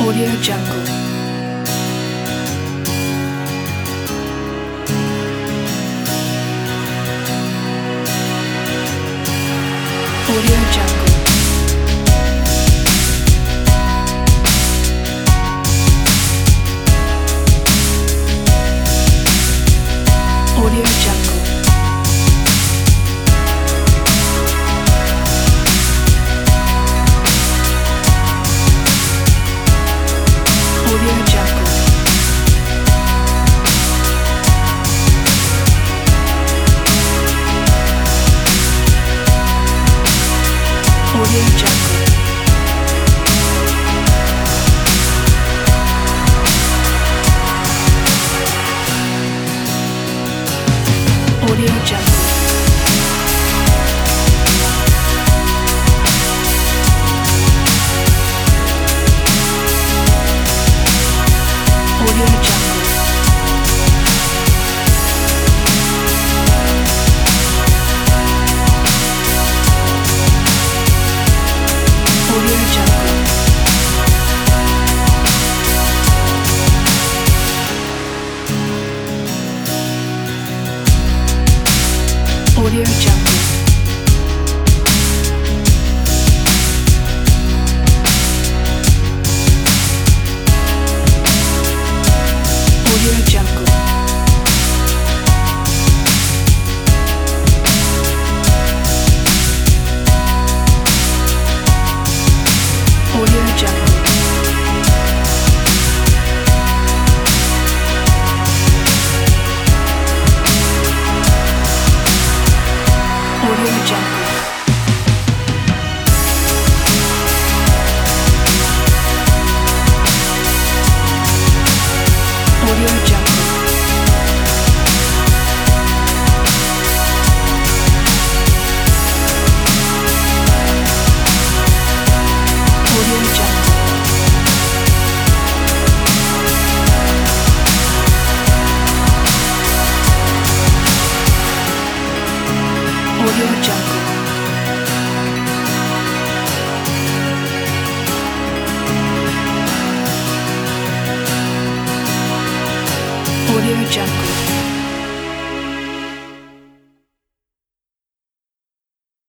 Audio Jungle. Audio Jungle. Audio Jungle. Audio Jungle. Audio Jungle. Audio Jungle. Audio Jungle. Audio Jungle. Audio Jungle. Audio Jungle. Audio Jungle. Audio Jungle. Audio Jungle. Audio Jungle. Audio Jungle. Audio Jungle.